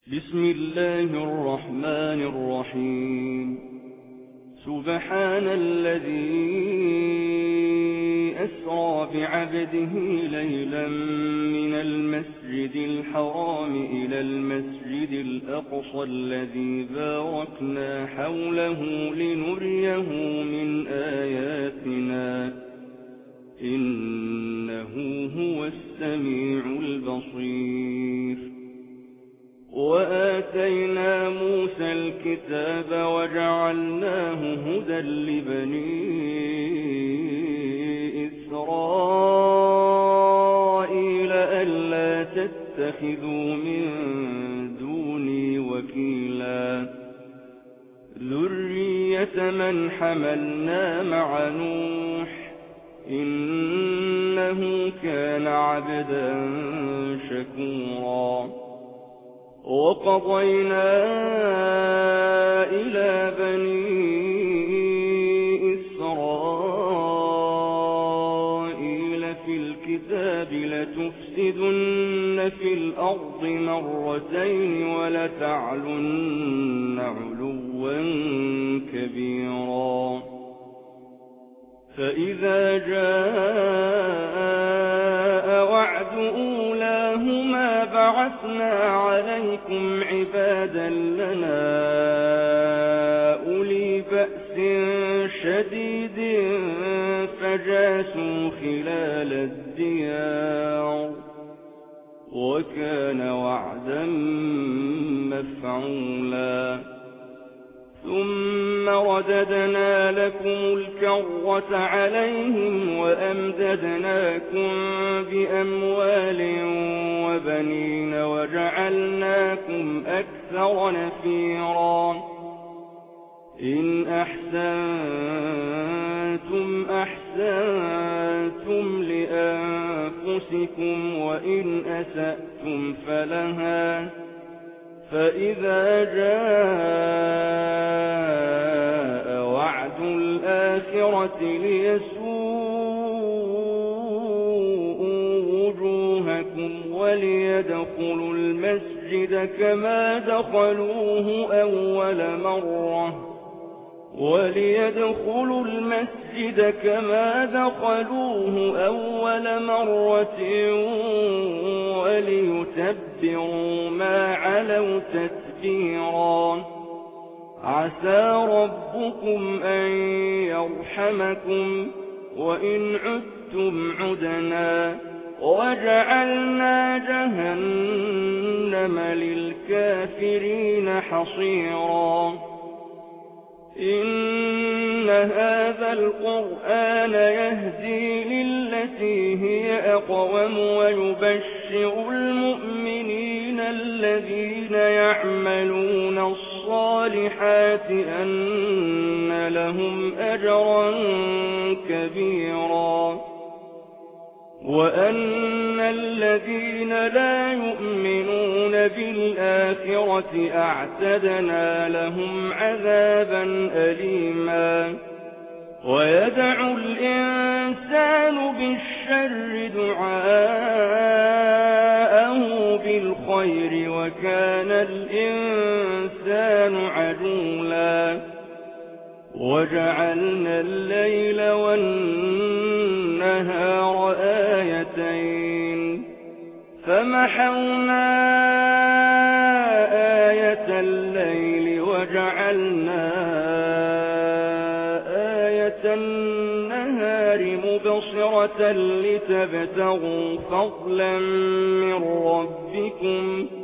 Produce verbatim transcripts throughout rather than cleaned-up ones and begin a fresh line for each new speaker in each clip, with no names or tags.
بسم الله الرحمن الرحيم سبحان الذي أسرى بعبده ليلا من المسجد الحرام إلى المسجد الأقصى الذي باركنا حوله لنريه من آياتنا إنه هو السميع البصير. وآتينا موسى الكتاب وجعلناه هدى لبني إسرائيل ألا تتخذوا من دوني وكيلا ذرية من حملنا مع نوح إنه كان عبدا شكورا. وقضينا إلى بني إسرائيل في الكتاب لتفسدن في الأرض مرتين ولتعلن علوا كبيرا. فإذا جاء وعد أولاهما بعثنا عليكم عبادا لنا أولي بأس شديد فجاسوا خلال الديار وكان وعدا مفعولا. ثم رددنا لكم الكرة عليهم وأمددناكم بأموال وبنين وجعلناكم أكثر نفيرا. إن أحسنتم أحسنتم لأنفسكم وإن أسأتم فلها. فإذا جاء وعد الآخرة ليسوءوا وجوهكم وليدخلوا المسجد كما دخلوه أول مرة وليدخلوا المسجد كما دخلوه أول مرة وليتبروا ما علوا تتبيرا. عسى ربكم أن يرحمكم وإن عدتم عدنا وجعلنا جهنم للكافرين حصيرا. إن هذا القرآن يهدي للتي هي أقوم ويبشر المؤمنين الذين يعملون الصالحات أن لهم أجرا كبيرا وأن الذين لا يؤمنون بالآخرة أعتدنا لهم عذابا أليما. ويدعو الإنسان بالشر دعاءه بالخير وكان الإنسان عجولا. وجعلنا الليل والنهار آيتين فمحونا آية الليل وجعلنا آية النهار مبصرة لتبتغوا فضلا من ربكم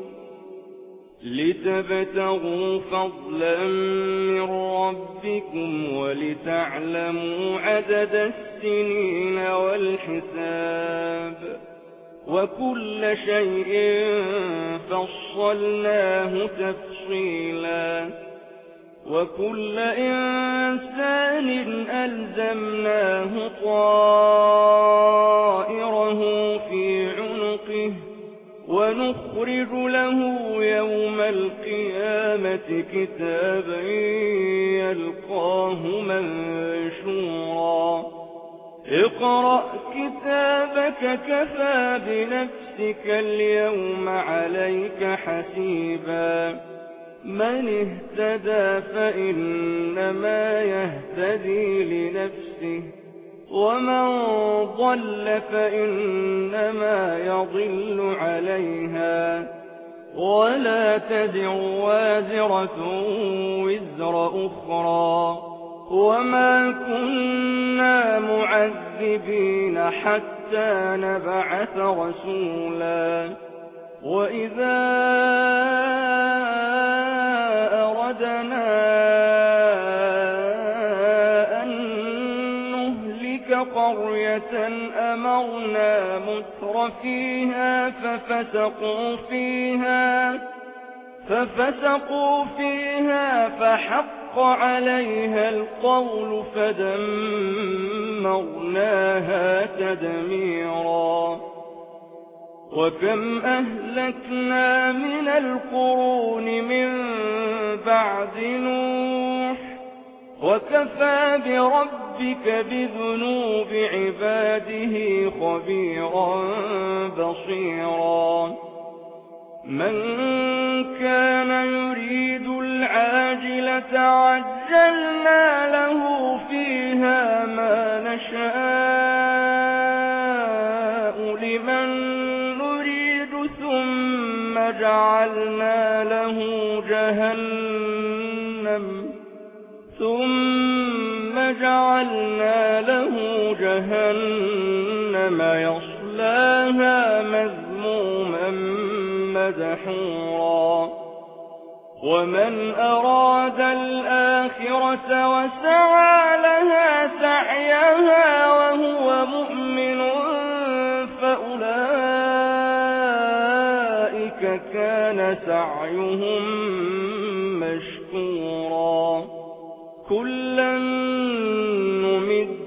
لتبتغوا فضلا من ربكم ولتعلموا عدد السنين والحساب وكل شيء فصلناه تفصيلا. وكل إنسان ألزمناه طائره في عنقه ونخرج له يوم القيامة كتابا يلقاه منشورا. اقرأ كتابك كفى بنفسك لنفسك اليوم عليك حسيبا من اهتدى فإنما يهتدي لنفسه ومن ضل فإنما يضل عليها ولا تزر وازرة وزر أخرى وما كنا معذبين حتى نبعث رسولا وإذا أردنا أن نهلك قرية أمرنا متر فيها ففسقوا فيها ففسقوا فيها فحق عليها القول فدمرناها تدميرا وكم أهلكنا من القرون من بعد نوح وكفى بربك بذنوب عباده خبيرا بصيرا من كان يريد العاجلة عجلنا له فيها ما نشاء لمن نريد ثم جعلنا له جهنم ثم جعلنا له جهنم يصلاها مذموما مدحورا ومن أراد الآخرة وسعى لها سعيها وهو مؤمن فأولئك كان سعيهم مشكورا كلا نمد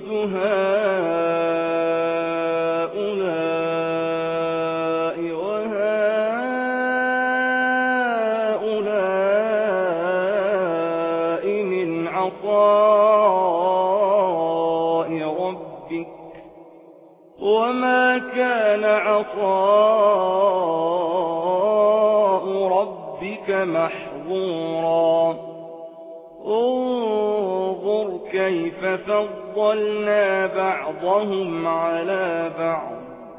هؤلاء وهؤلاء من عطاء ربك وما كان عطاء ربك محظورا انظر كيف فضلنا بعضهم على بعض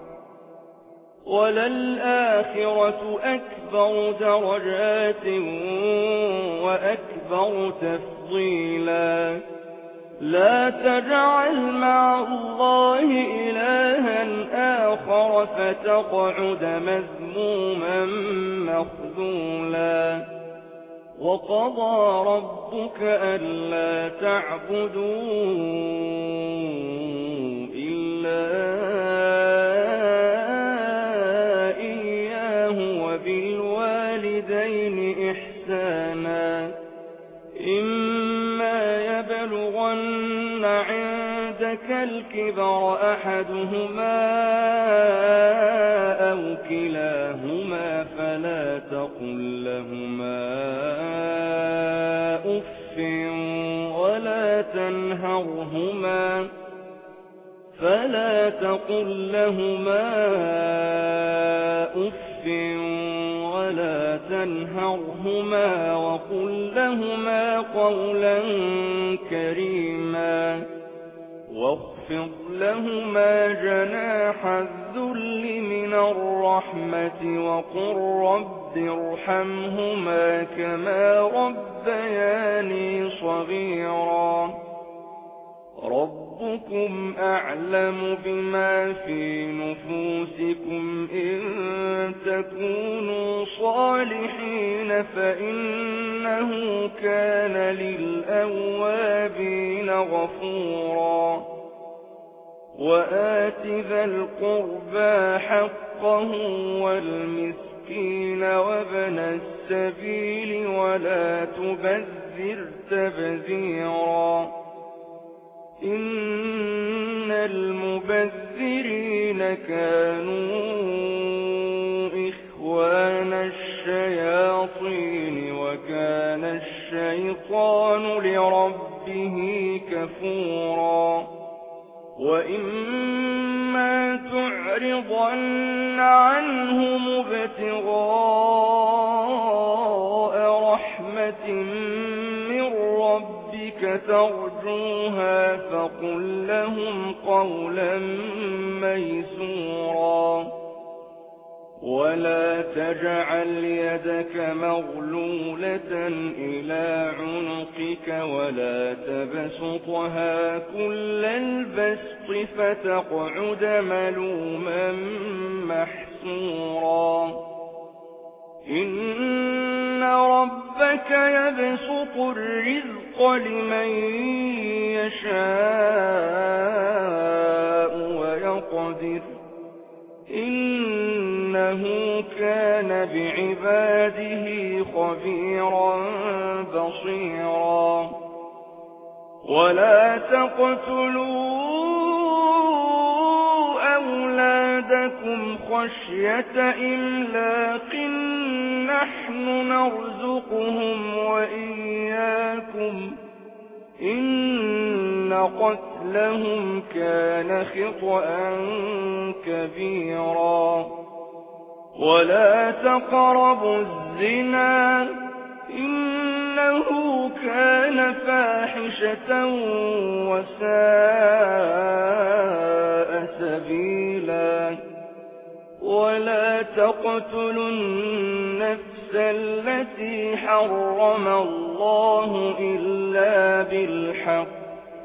وللآخرة أكبر درجات وأكبر تفضيلا لا تجعل مع الله إلها آخر فتقعد مذموما مخذولا وقضى ربك ألا تعبدوا إلا إياه وبالوالدين إحسانا إما يبلغن عندك الكبر أحدهما أو كلاهما فلا تقل لهما أف ولا تنهرهما فلا تقل لهما أف ولا تنهرهما وقل لهما قولا كريما واخفض لهما جناح الذل من الرحمة وقل رب ارحمهما كما ربياني صغيرا ربكم أعلم بما في نفوسكم إن تكونوا صالحين فإنه كان للأوابين غفورا وآت ذا القربى حقه والمسكين وابن السبيل ولا تبذر تبذيرا إن المبذرين كانوا إخوان الشياطين وكان الشيطان لربه كفورا وإما تعرضن عنهم ابتغاء رحمة من ربك ترجوها فقل لهم قولا ميسورا ولا تجعل يدك مغلولة إلى عنقك ولا تبسطها كل البسط فتقعد ملوما محسورا إن ربك يبسط الرزق لمن يشاء ويقدر إنه كان بعباده خبيرا بصيرا ولا تقتلوا أولادكم خشية إملاق نحن نرزقهم وإياكم إن قتلهم كان خطأ كبيرا ولا تقربوا الزنا إنه كان فاحشة وساء سبيلا ولا تقتلوا النفس التي حرم الله إلا بالحق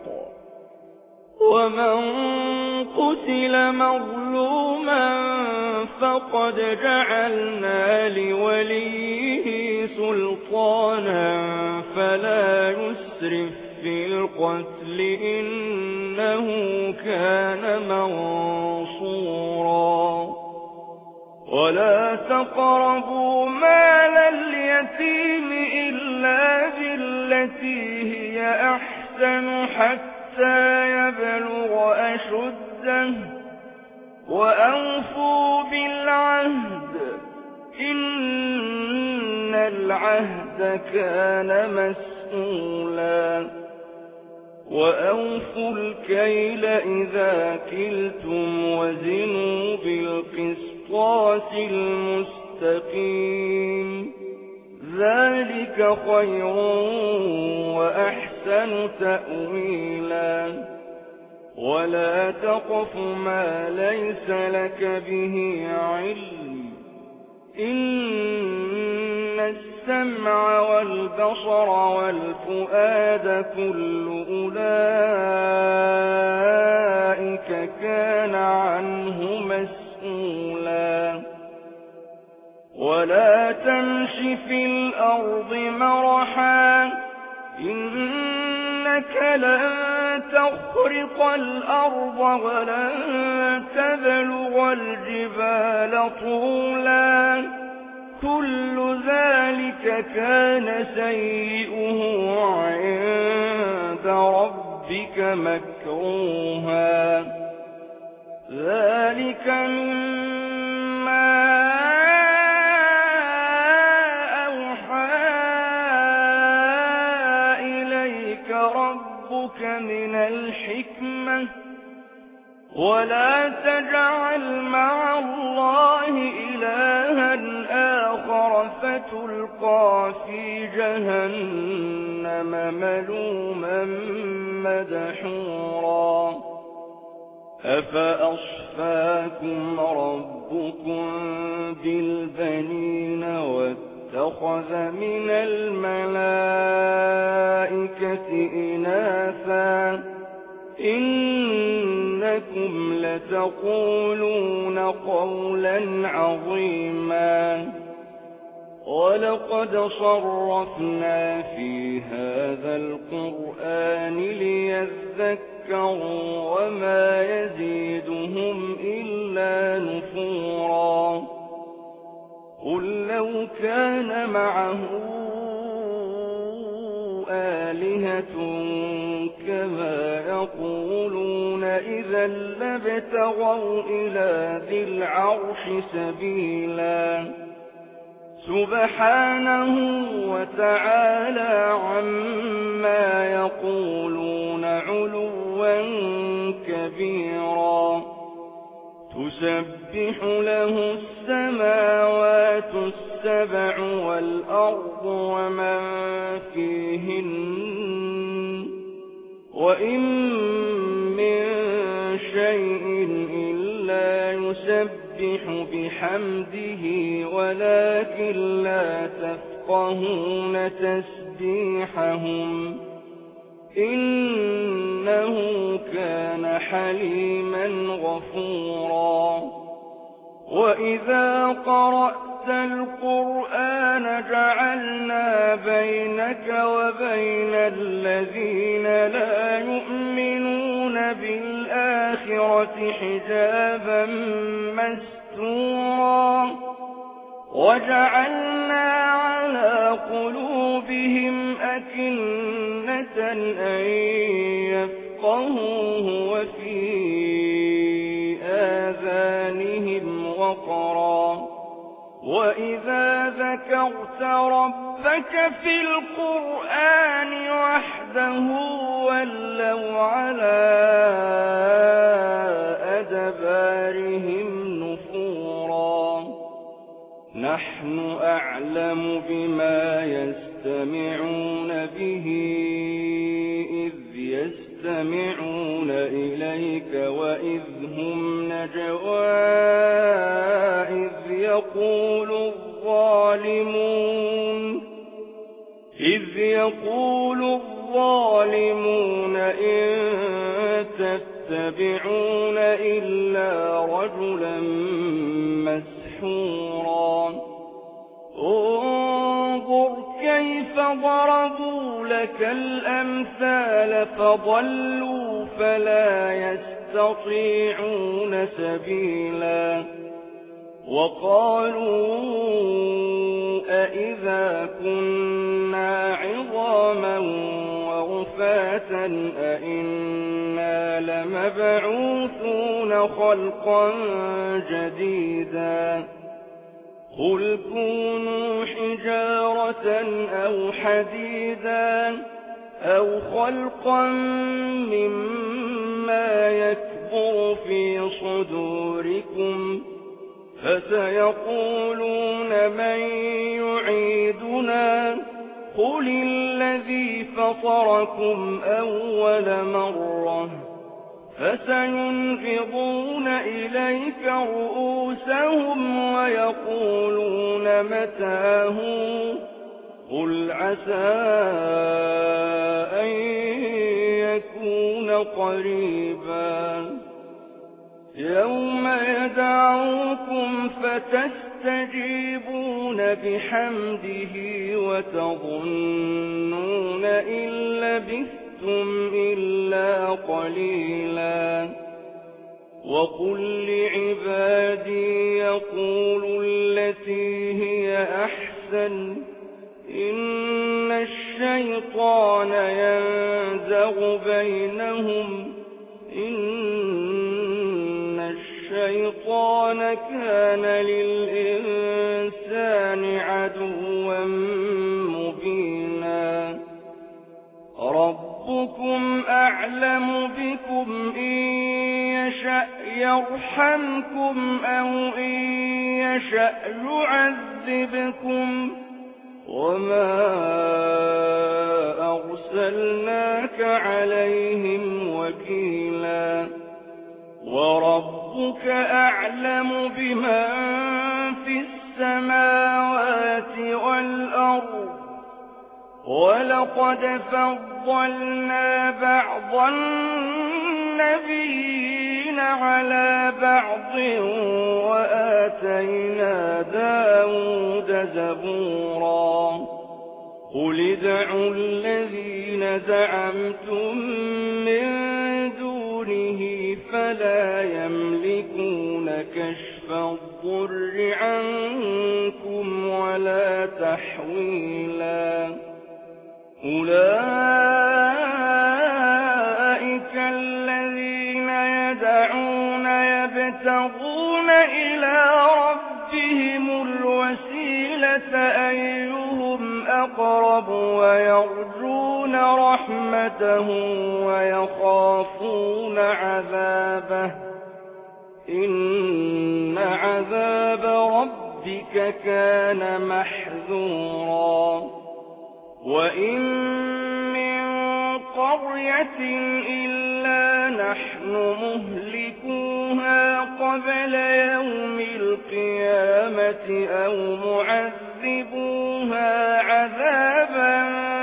ومن قتل مظلوما فقد جعلنا لوليه سلطانا فلا يسرف في القتل إنه كان منصورا ولا تقربوا مال اليتيم إلا بالتي هي أحسن حتى يبلغ أشده وأوفوا بالعهد إن العهد كان مسؤولا وأوفوا الكيل إذا كلتم وزنوا بالقسطاس المستقيم ذلك خير وأحسن تأويلا ولا تقف ما ليس لك به علم إن السمع والبصر والفؤاد كل أولئك كان عنه مسؤولا ولا تمش في الأرض مرحا إنك لن تخرق الأرض ولن تبلغ الجبال طولا كل ذلك كان سيئه عند ربك مكروها ذلك مما من الحكمة ولا تجعل مع الله إلها آخر فتلقى في جهنم ملوما مدحورا أفأصفاكم ربكم بالبنين واتخذ من الملائكة إناثا إنكم لتقولون قولا عظيما ولقد صرفنا في هذا القرآن ليذكروا وما يزيدهم إلا نفورا قل لو كان معه آلهة كما يقولون إذا لابتغوا إلى ذي العرش سبيلا سبحانه وتعالى عما يقولون علوا كبيرا تسبح له السماوات السبع والأرض ومن فيهن وإن من شيء إلا يسبح بحمده ولكن لا تفقهون تسبيحهم إنه كان حليما غفورا وإذا قرأت القرآن جعلنا بينك وبين الذين لا يؤمنون بالآخرة حجابا مستورا وجعلنا على قلوبهم أكنة أن يفقهوه وفي آذانهم وقرا وإذا ذكرت ربك في القرآن وحده ولوا على أدبارهم نفورا نحن أعلم بما يستمعون به إذ يستمعون إليك وإذ هم نجوى إذ يقول الظالمون إذ يقول الظالمون إن تتبعون إلا رجلا مسحورا انظر كيف ضربوا لك الأمثال فضلوا فلا يستطيعون سبيلا وقالوا أئذا كنا عظاما ورفاتا أئنا لمبعوثون خلقا جديدا قل كونوا حجارة أو حديدا أو خلقا مما يكبر في صدوركم فسيقولون من يعيدنا قل الذي فطركم أول مرة فسينغضون إليك رؤوسهم ويقولون متاه قل عسى أن يكون قريبا يوم يدعوكم فتستجيبون بحمده وتظنون إن لبثتم إلا قليلا وقل لعبادي يقولوا التي هي أحسن إن الشيطان ينزغ بينهم إن الشيطان كان للإنسان عدوا مبينا ربكم أعلم بكم إن يشأ يرحمكم أو إن يشأ يعذبكم وما أرسلناك عليهم وكيلا وربك أعلم بمن في السماوات والأرض ولقد فضلنا بعض النبيين على بعض وآتينا داود زبورا قل ادعوا الذين زعمتم من دونه فلا يملكون كشف الضر عنكم ولا تحويلا أولئك الذين يدعون يبتغون إلى ربهم الوسيلة فأيهم أقرب ويرجون رحمته ويخافون عذابه إن عذاب ربك كان محذورا وإن من قرية إلا نحن مهلكوها قبل يوم القيامة أو معذبوها عذابا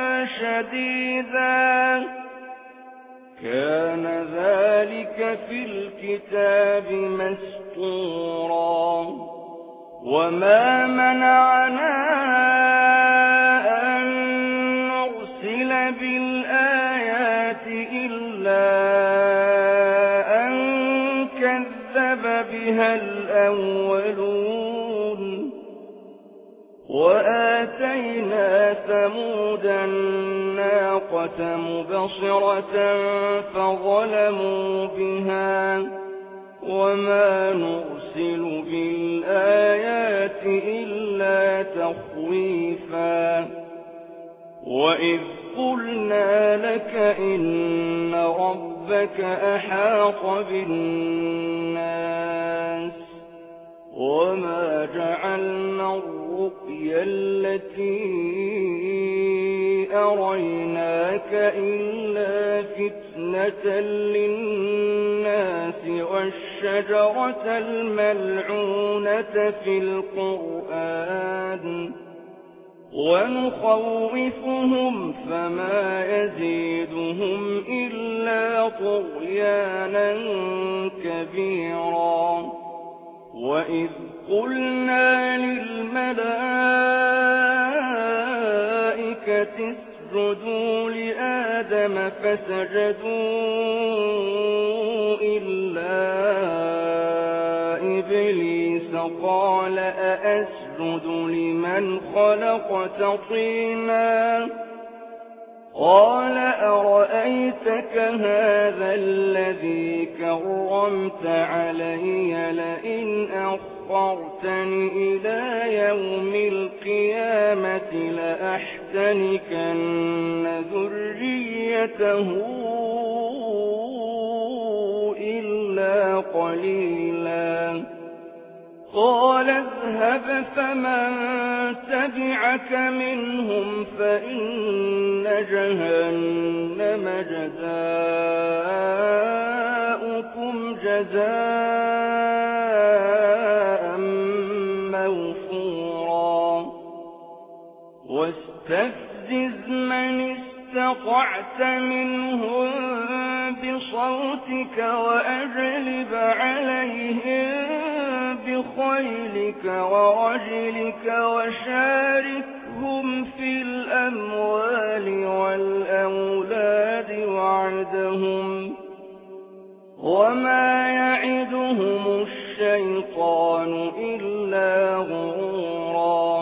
شديدا كان ذلك في الكتاب مسطورا وما منعنا أن نرسل بالآيات إلا أن كذب بها الأولون وآتينا ثمود الناقة مبصرة فظلموا بها وما نرسل بالآيات إلا تخويفا وإذ قلنا لك إن ربك أحاط بالناس وما جعلنا الرؤيا التي أريناك إلا فتنة للناس والشجرة الملعونة في القرآن ونخوفهم فما يزيدهم إلا طغيانا كبيرا وإذ قلنا للملائكة اسجدوا لآدم فسجدوا إلا إبليس قال أأسجد لمن خلقت طينا قال أرأيتك هذا الذي كرمت علي لئن أخرتني إلى يوم القيامة لأحتنكن ذريته إلا قليلا قال اذهب فمن تبعك منهم فإن جهنم جزاؤكم جزاء موفورا واستفزز من استطعت منهم بصوتك وأجلب عليهم بخيلك ورجلك وشاركهم في الأموال والأولاد وعدهم وما يعدهم الشيطان إلا غرورا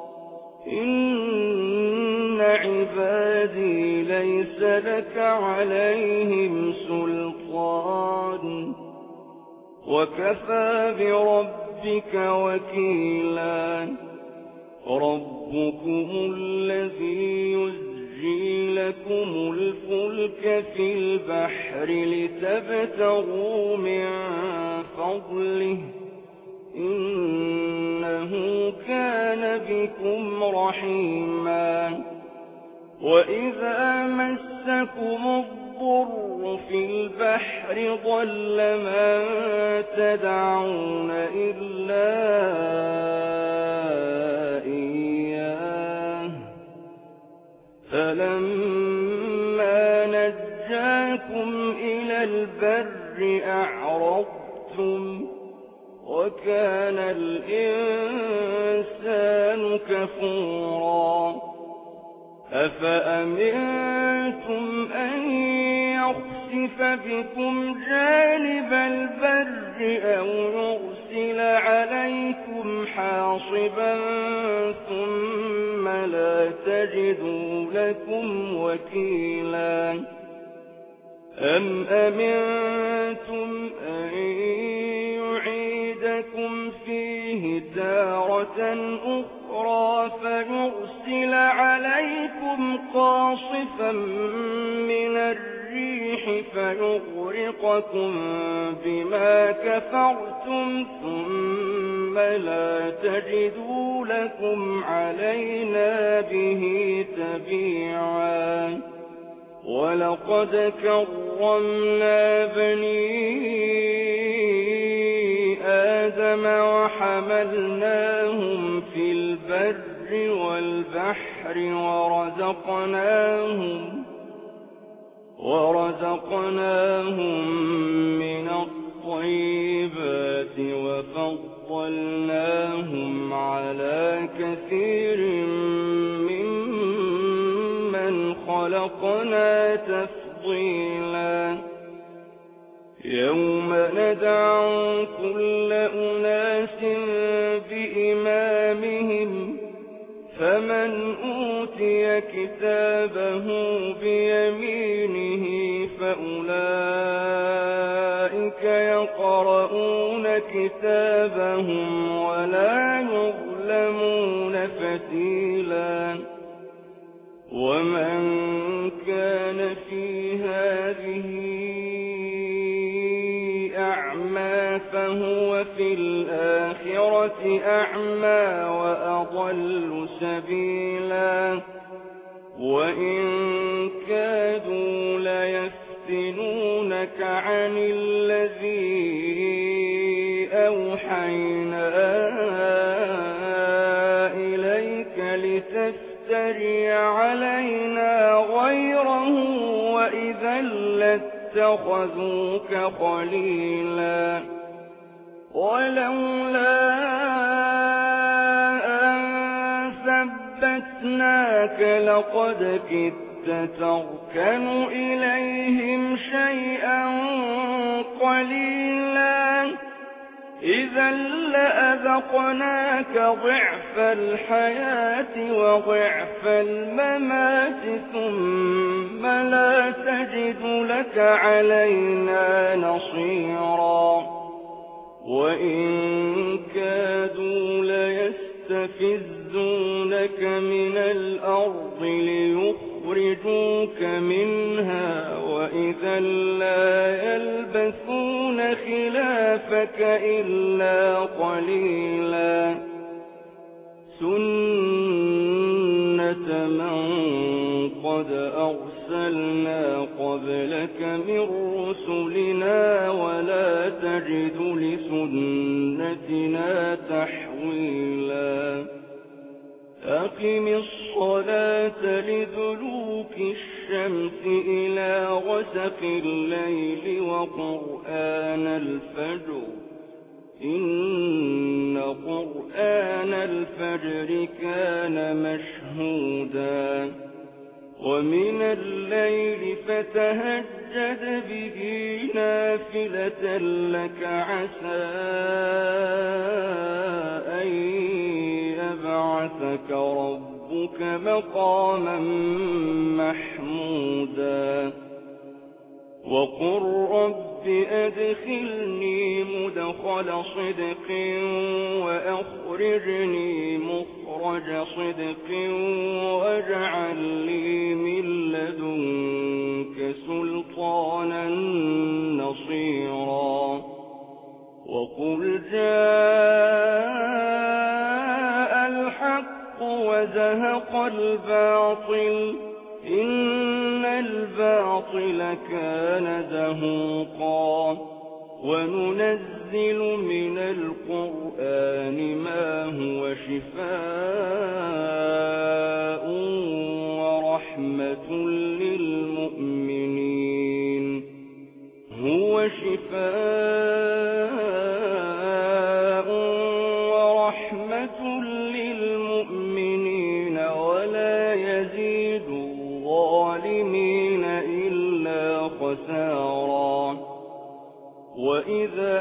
إن عبادي ليس لك عليهم سلطان وكفى بربك وكيلا ربكم الذي يزجي لكم الفلك في البحر لتبتغوا من فضله إنه كان بكم رحيما وإذا مسكم الضر في البحر ضل من تدعون إلا إياه فلما نجاكم إلى البر أعرضتم وكان الإنسان كفورا أفأمنتم أن يخسف بكم جانب البر أو يرسل عليكم حاصبا ثم لا تجدوا لكم وكيلا أم أمنتم أن يعيدكم فيه تارة أخرى أخرى فيرسل عليكم قاصفا من الريح فيغرقكم بما كفرتم ثم لا تجدوا لكم علينا به تبيعا ولقد كرمنا بني آدم وحملناهم في البر والبحر ورزقناهم ورزقناهم من الطيبات وفضلناهم على كثير ممن خلقنا تفضيلا يوم ندعو كل أناس بإمامهم فمن أوتي كتابه بيمينه فأولئك يقرؤون كتابهم ولا يظلمون فتيلا ومن كان في هذه أعمى فهو في الآخرة أعمى وأضل سبيلا وإن كادوا ليفتنونك عن الذي أوحينا إليك لتفتري علينا غيره وإذا لاتخذوك خليلا ولولا أن ثبتناك لقد كدت تركن إليهم شيئا قليلا إذا لأذقناك ضعف الحياة وضعف الممات ثم لا تجد لك علينا نصيرا وإن كادوا ليستفزونك من الأرض ليخرجوك منها وإذا لا يلبثون خلافك إلا قليلا سنة من قد أرسلنا قبلك من رسلنا ولا تجد لسنتنا تحويلا أقم الصلاة لدلوك الشمس إلى غسق الليل وقرآن الفجر إن قرآن الفجر كان مشهودا ومن الليل فتهجد به نافلة لك عسى أن يبعثك ربك مقاما محمودا وقل رب أدخلني مدخل صدق وأخرجني مخرج صدق واجعل لي من لدنك سلطانا نصيرا وقل جاء الحق وزهق الباطل إن الباطل كان زهوقا وننزل من القرآن ما هو شفاء ورحمة للمؤمنين هو شفاء ورحمة للمؤمنين ولا يزيد الظالمين إلا خسارا وإذا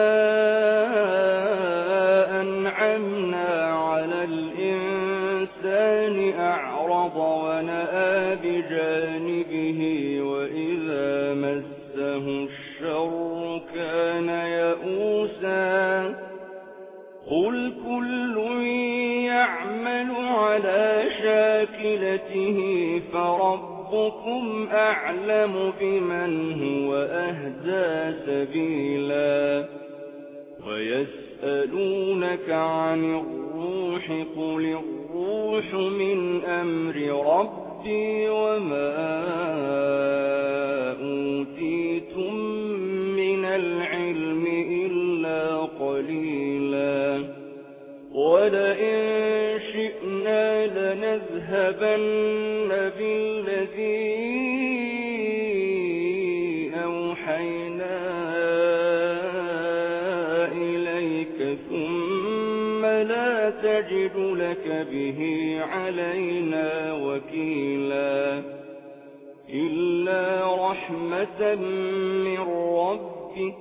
أنعمنا على الإنسان أعرض ونأى بجانبه وإذا مسه الشر كان يئوسا قل كل يعمل على شاكلته فربكم أعلم بمن هو أهدى سبيلا ويسألونك عن الروح قل الروح من أمر ربي وما أوتيتم من العلم إلا قليلا ولئن شئنا لنذهبن بالذي أوحينا إليك ثم لا تجد لك به علينا وكيلا إلا رحمة من ربك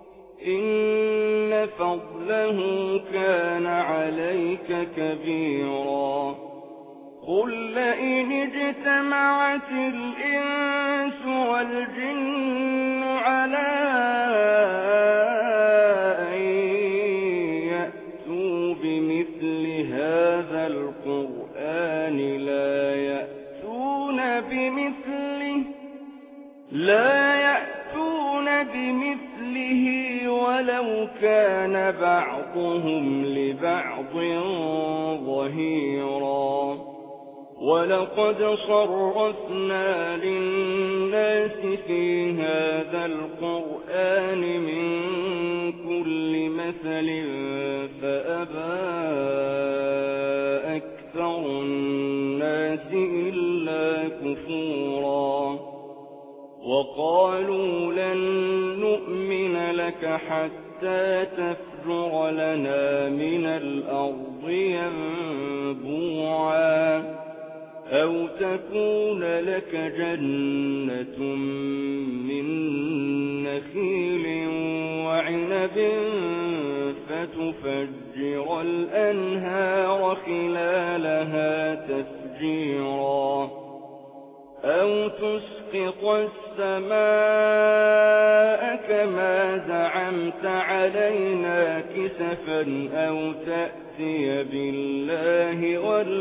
إن فضله كان عليك كبيرا قل لئن اجتمعت الإنس والجن على أن يأتوا بمثل هذا القرآن لا يأتون بمثله لا يأتون بمثله ولو كان بعضهم لبعض ظهيرا ولقد صرفنا للناس في هذا القرآن من كل مثل فأبى أكثر الناس إلا كفورا وقالوا لن نؤمن لك حتى تفجر لنا من الأرض ينبوعا أو تكون لك جنة من نخيل وعنب فتفجر الأنهار خلالها تفجيرا أو تسقط السماء كما زعمت علينا كسفا أو تأتي بالله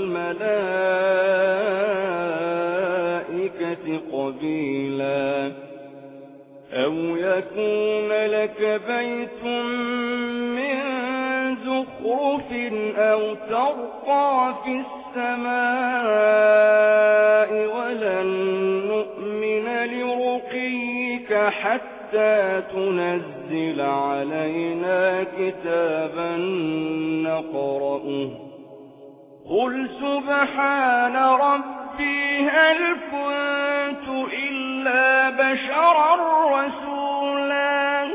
والملائكة قبيلا أو يكون لك بيت من زخرف أو ترقى في السماء ولن نؤمن لرقيك حتى تنزل علينا كتابا نقرأه قل سبحان ربي هل كنت إلا بشرا رسولا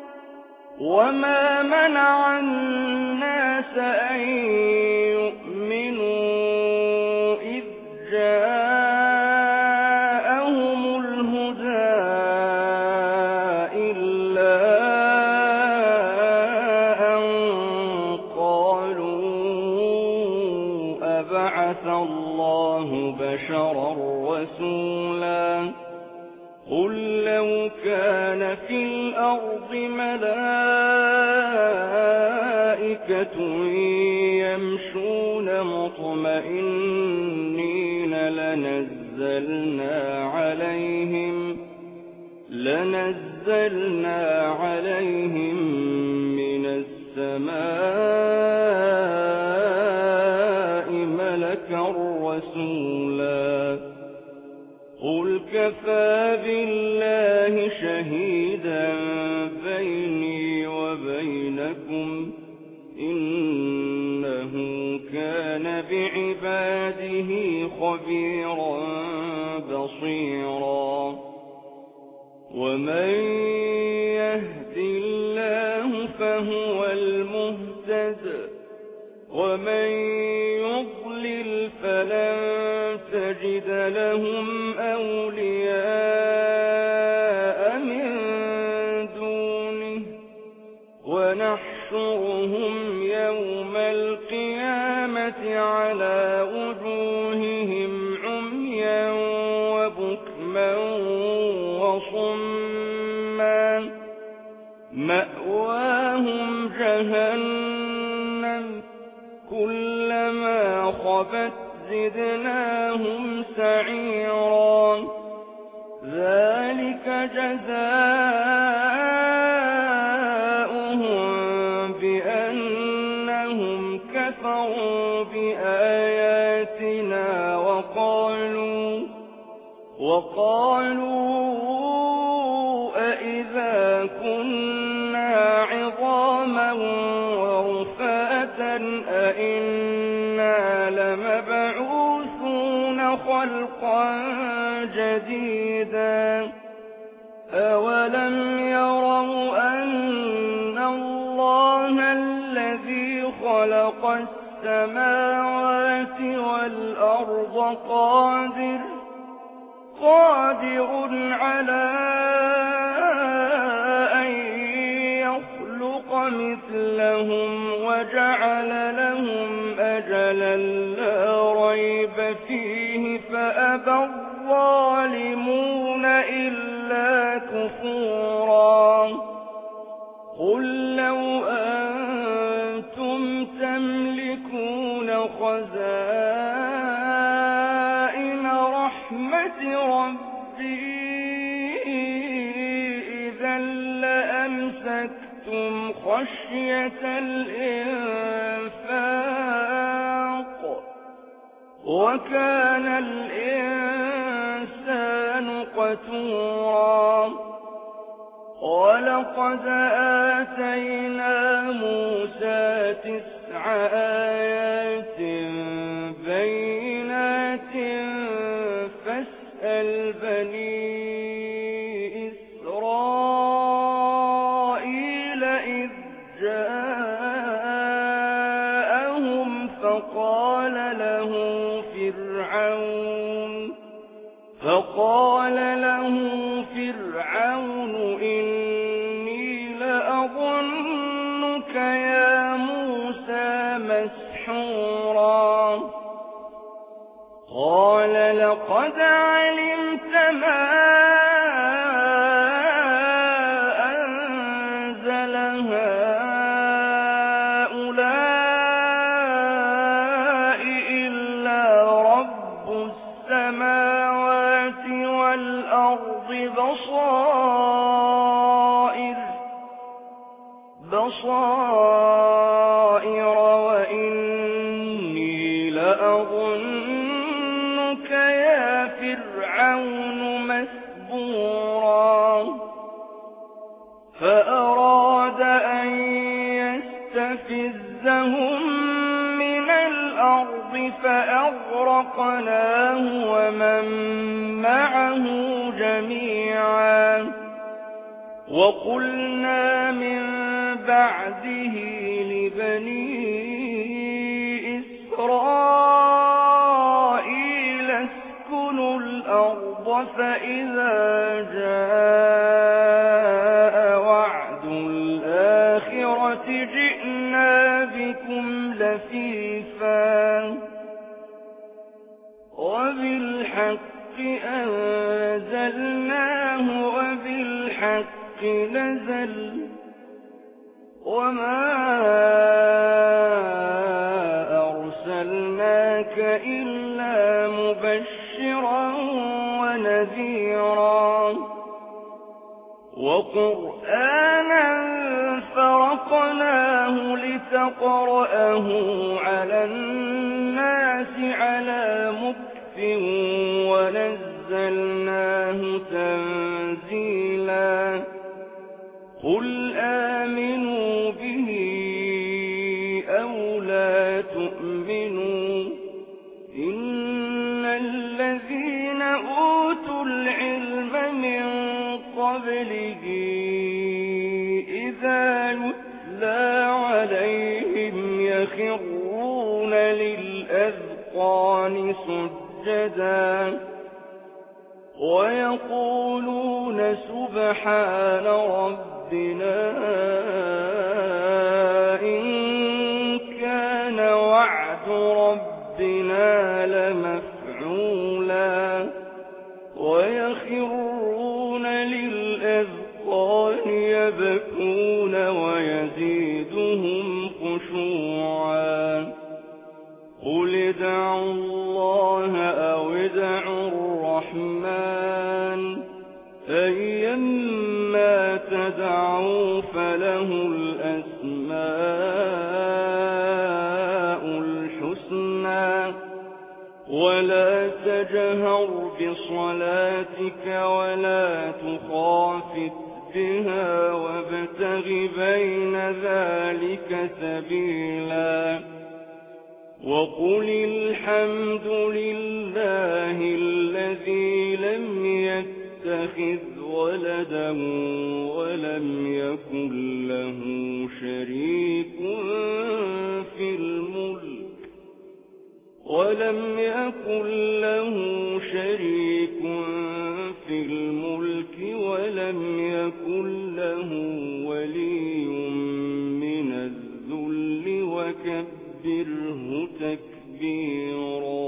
وما منع الناس أن يؤمنوا إذ جاءهم الهدى إلا أن قالوا أبعث الله بشرا رسولا قل لو كان في الأرض ملائكة يمشون مطمئنين لنزلنا عليهم لنزلنا عليهم من السماء ملكا رسولا قل كفى بالله شهيدا بيني وبينكم إنه كان بعباده خبيرا بصيرا ومن يهد الله فهو المهتد ومن يضلل فلن تجد لهم أولياء من دونه ونحشرهم يوم القيامة على وجوههم عميا وبكما وصما مأواهم جهنم كلما خبت زدناهم سعيرا ذلك جزاؤهم بأنهم كفروا بآياتنا وقالوا وقالوا أإذا كنا عظاما ورفاتا أإنا لمبعوثون خلقا جديدا أولم يروا أن الله الذي خلق السماوات والأرض قادر قادر على أن يخلق مثلهم وجعل لهم أجلا لا ريب فيه فأبى الظالمون إلا كفورا قل لو أنتم تملكون خزائن رحمة ربي إذا لأمسكتم خشية الإنفاق وكان الإنسان قتورا ولقد آتينا موسى تسع آيات بينات فاسأل بني إسرائيل إذ جاءهم فقال له فرعون فقال له فرعون إني لأظنك يا موسى مسحورا قال لقد علمت ما أنزل هؤلاء إلا رب السماوات والأرض بصائر بصائر وإني لأظنك يا فرعون مسبورا فأراد أن يستفزهم من الأرض فأغرقناه ومن معه جميعا وقلنا من بعده لبني إسرائيل اسكنوا الأرض فإذا جاء وعد الآخرة جئنا بكم لفيفا وبالحق أنزلناه وبالحق نزل وما أرسلناك إلا مبشرا ونذيرا وقرآنا فرقناه لتقرأه على الناس على مكث ونزلناه تنزيلا قل آمنوا به أو لا تؤمنوا إن الذين أوتوا العلم من قبله إذا يتلى عليهم يخرون للأذقان سجدا ويقولون سبحان ربنا إن كان وعد ربنا لمفعولا ويخرون للأذقان يبكون ويزيدهم خشوعا قل ادعوا الله أو ادعوا الرحمن أيما تدعوا فله الأسماء الحسنى ولا تجهر بصلاتك ولا تخافت بها وابتغ بين ذلك سبيلا وقل الحمد لله الذي لم يتخذ ولدا ولم يكن له شريك في الملك ولم يكن له شريك في الملك ولم يكن له ولي من الذل وكبره تكبيرا